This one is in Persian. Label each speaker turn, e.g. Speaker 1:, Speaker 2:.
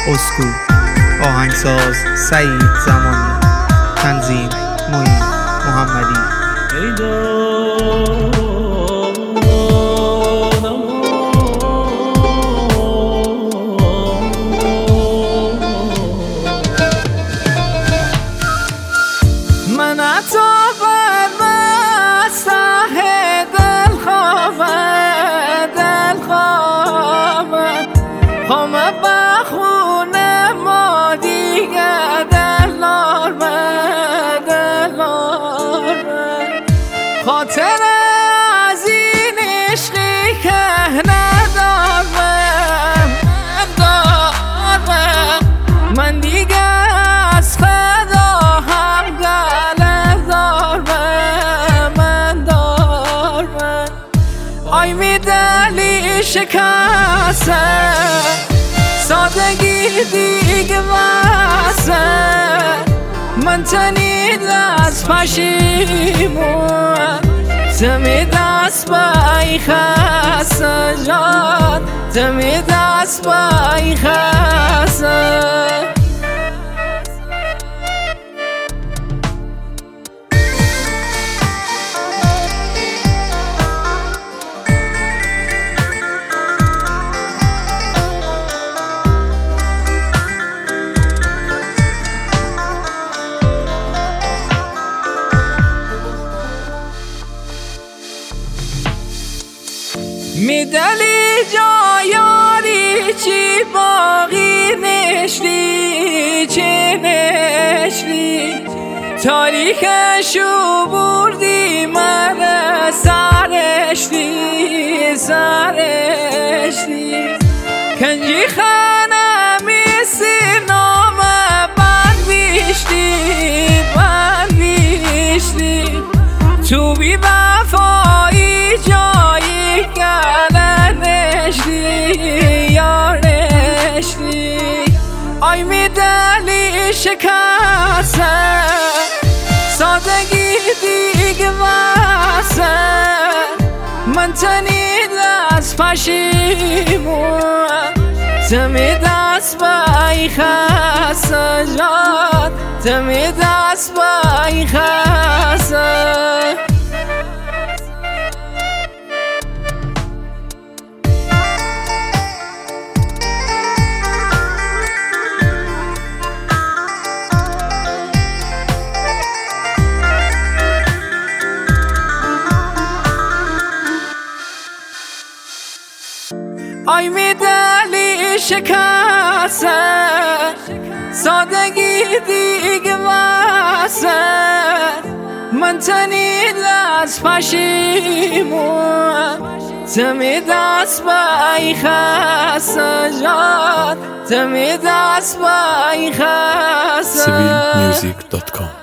Speaker 1: اسکو، آهنگساز سعید زمانی، تنظیم معین محمدی.
Speaker 2: من عطا بسته دل خوابه خامه بخونه ما دیگه دلار خاطر از این عشقی که ندارم من دیگه از خدا هم گله من دارم آی می دلی شکسته سادگی دیگه واسه من تنید از پشیمون تمی دست بای خسته جان تمی دست بای خسته میدلی جایاری چی باقی نشلی چه نشلی تاریخشو بردی من سرشتی کنجی خانمی سینام بند بیشتی تو بی وفایی جایی آی می دلی شکسته سادگی دیگه واسه من تنید از پشیمون تمی دست بای خسته جان تمی دست بای خسته آی می دلی شکسته سادگی دیگه واسه من تنید از پشیمون تمی دست بای خسته جان تمی دست بای خسته
Speaker 3: civilmusic.com